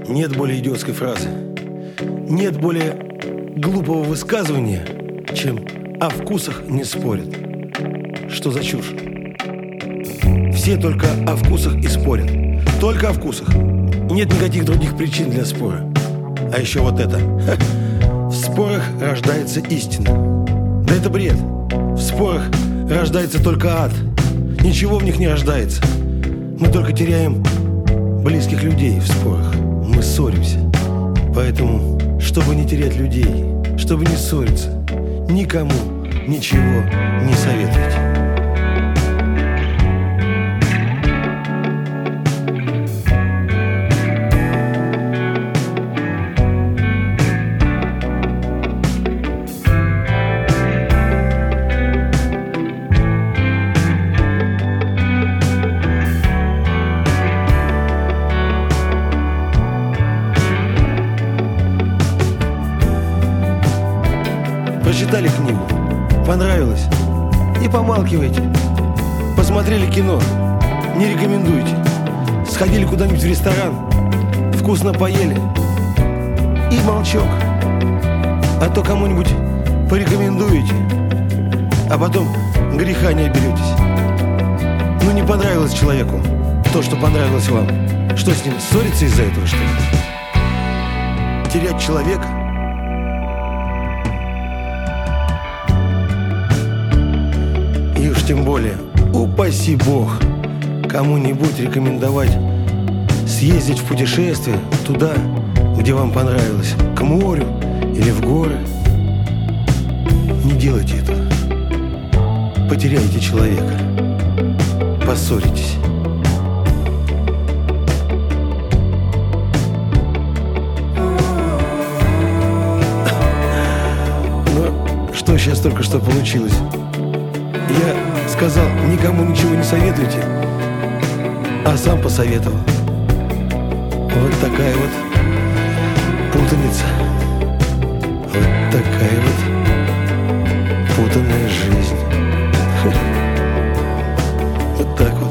Нет более идиотской фразы, нет более глупого высказывания, чем «о вкусах не спорят». Что за чушь? Все только о вкусах и спорят. Только о вкусах. Нет никаких других причин для спора. А еще вот это. В спорах рождается истина. Да это бред. В спорах рождается только ад. Ничего в них не рождается. Мы только теряем близких людей в спорах. Мы ссоримся. Поэтому, чтобы не терять людей, чтобы не ссориться, никому ничего не советуйте. Прочитали книгу, понравилось, не помалкивайте. Посмотрели кино, не рекомендуйте. Сходили куда-нибудь в ресторан, вкусно поели и молчок. А то кому-нибудь порекомендуете, а потом греха не оберетесь. Ну не понравилось человеку то, что понравилось вам. Что с ним, ссориться из-за этого, что ли? Терять человека? И уж тем более, упаси Бог, кому-нибудь рекомендовать съездить в путешествие туда, где вам понравилось, к морю или в горы. Не делайте этого. Потеряете человека. Поссоритесь. Но что сейчас только что получилось? Я сказал, никому ничего не советуйте, а сам посоветовал. Вот такая вот путаница. Вот такая вот путанная жизнь. Вот так вот.